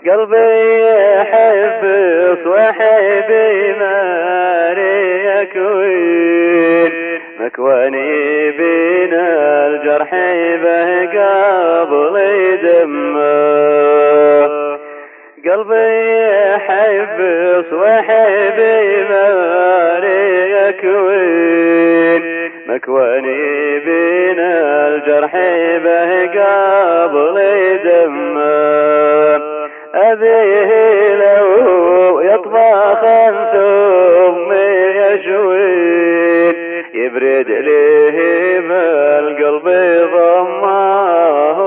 قلبي يحب صاحبي ماري يكوين مكواني بين الجرح به قبل دمه. قلبي يحب صاحبي ماري يكوين مكواني بين الجرح به قبل دمه. أبيه لو يطبخ ثم يشوين يبرد ليه بالقلب ضماه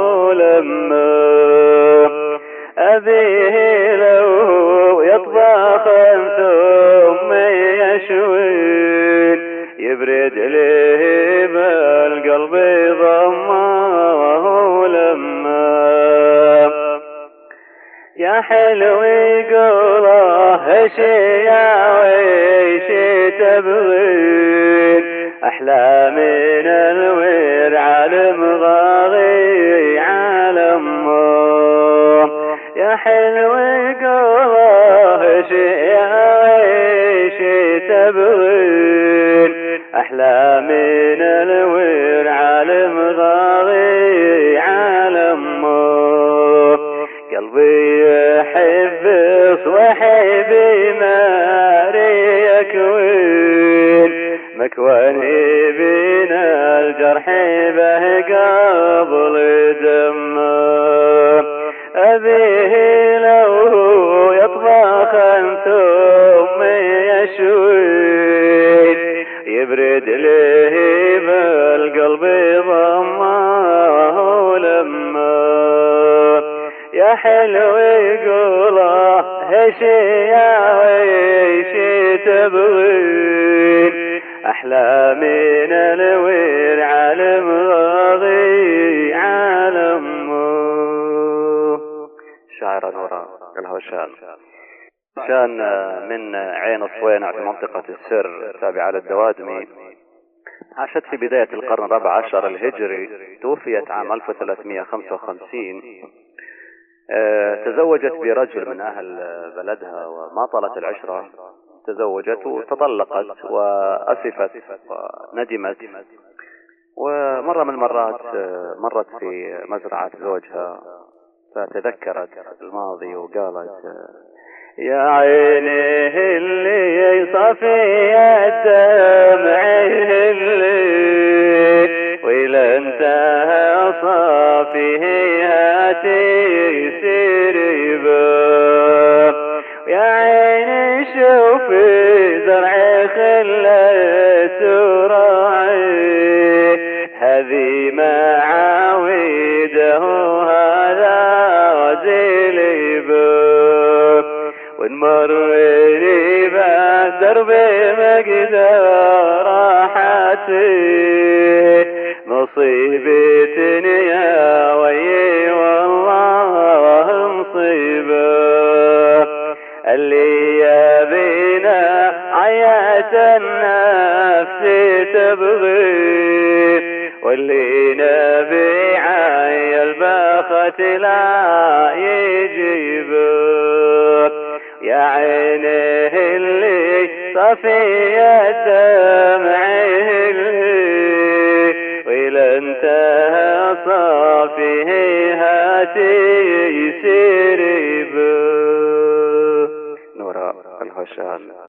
لمه. أبيه لو يطبخ ثم يشوين يبرد ليه بالقلب ضماه لمه. يا حلو يقوله شيا ويشي تبغين أحلى من الوير عالم غاغي عالمه. يا حلو يقوله شيا ويشي تبغين أحلى من الوير عالم غاغي عالمه. قلبي يحب صاحبي ماري يكوين مكواني بين الجرح به قبل دمه. أبيه لو يطبخ ثم يشوين يبرد ليه بالقلب ضماه لمه. يا حلو يقوله هشيا ويشي تبغين أحلى من الوير عالم غاضي عالمه. شاعر نورا الهوشان كان من عين الصوينع في منطقة السر تابعة للدوادمي. عاشت في بداية القرن الرابع عشر الهجري، توفيت عام 1355. تزوجت برجل من أهل بلدها وما طالت العشرة. تزوجت وتطلقت وأسفت وندمت. ومرة من المرات مرت في مزرعة زوجها فتذكرت الماضي وقالت: يا عيني اللي صفي الدمع اللي وإلى انتهى صافيه تيسير يبا. يا عيني شوفي زرع خلت وراعي هذي معاويده هذا غزيل يبا. ونمرني بدربي مقدار راحتي مصيبتني يا وي والله مصيبة. اللي يبينا عيات النفس تبغي واللي نبي عي البخت لا يجيبه. يا عينه اللي صفي الدمع اللي وإلى انتهى صافيه هاتي يسير به. نورا الهوشان.